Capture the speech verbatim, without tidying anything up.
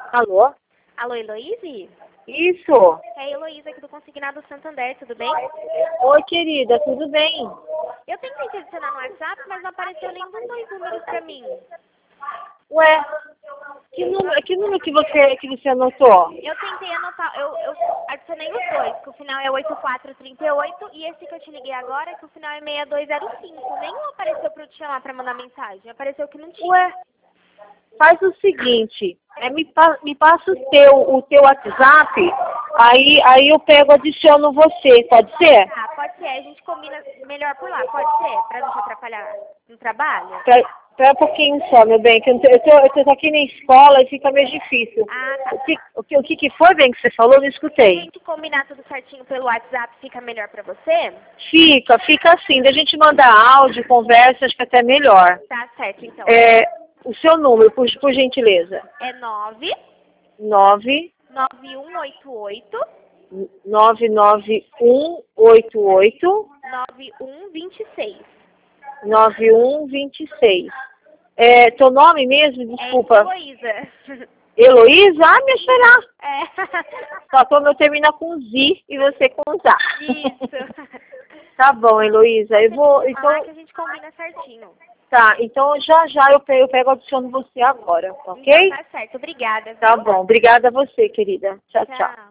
Alô? Alô, Heloíse? Isso. É a Heloísa aqui do Consignado Santander, tudo bem? Oi, querida, tudo bem? Eu tentei te adicionar no WhatsApp, mas não apareceu nenhum dos dois números pra mim. Ué, que número, que número que você, que você anotou? Eu tentei anotar, eu, eu adicionei os dois, que o final é oito quatro três oito e esse que eu te liguei agora, que o final é seis dois zero cinco. Nenhum apareceu pra eu te chamar pra mandar mensagem, apareceu que não tinha. Ué, faz o seguinte, é, me, pa, me passa o teu, o teu WhatsApp, aí, aí eu pego, adiciono você, pode ser? Ah, pode ser, a gente combina melhor por lá, pode ser? Pra não te atrapalhar no trabalho? Pra, pra um pouquinho só, meu bem, que eu, tô, eu, tô, eu tô aqui na escola e fica meio difícil. Ah, tá. O que, o que, o que que foi, bem, que você falou? Não Se a escutei. gente combinar tudo certinho pelo WhatsApp, fica melhor pra você? Fica, fica assim, da gente mandar áudio, conversa, acho que até melhor. Tá certo, então. É, o seu número, por, por gentileza. É nove nove nove um oito oito nove nove um oito oito nove um dois seis. nove um dois seis. É, teu nome mesmo? Desculpa. É Heloísa. Heloísa? Ah, me será. É. Só que o meu termina com Z e você com Z. Isso. Tá bom, Heloísa. Eu vou. Então... Então, Ah, que a gente combina certinho. tá, então já já eu pego, eu pego e adiciono você agora, tá ok? Então tá certo, obrigada. Tá Viu? bom. Obrigada a você, querida. Tchau, tchau. Tchau.